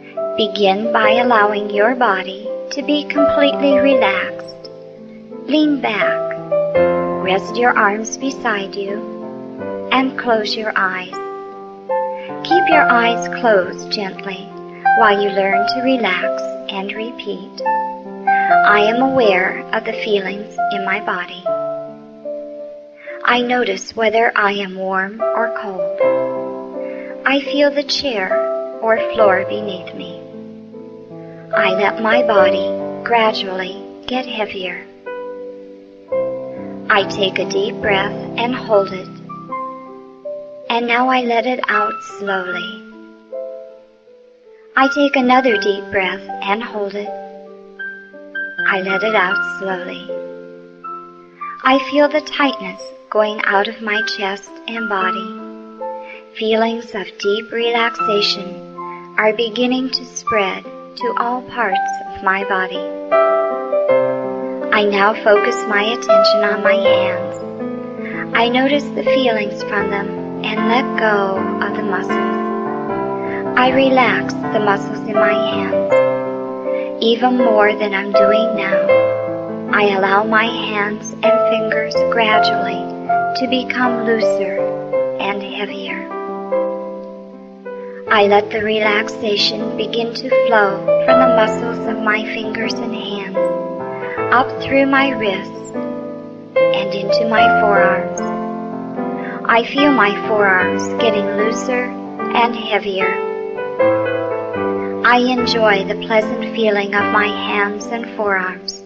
Begin by allowing your body to be completely relaxed. Lean back, rest your arms beside you, and close your eyes. Keep your eyes closed gently while you learn to relax and repeat. I am aware of the feelings in my body. I notice whether I am warm or cold. I feel the chair or floor beneath me. I let my body gradually get heavier. I take a deep breath and hold it. And now I let it out slowly. I take another deep breath and hold it. I let it out slowly. I feel the tightness going out of my chest and body. Feelings of deep relaxation are beginning to spread to all parts of my body. I now focus my attention on my hands. I notice the feelings from them and let go of the muscles. I relax the muscles in my hands. Even more than I'm doing now, I allow my hands and fingers gradually to become looser and heavier. I let the relaxation begin to flow from the muscles of my fingers and hands, up through my wrists and into my forearms. I feel my forearms getting looser and heavier. I enjoy the pleasant feeling of my hands and forearms.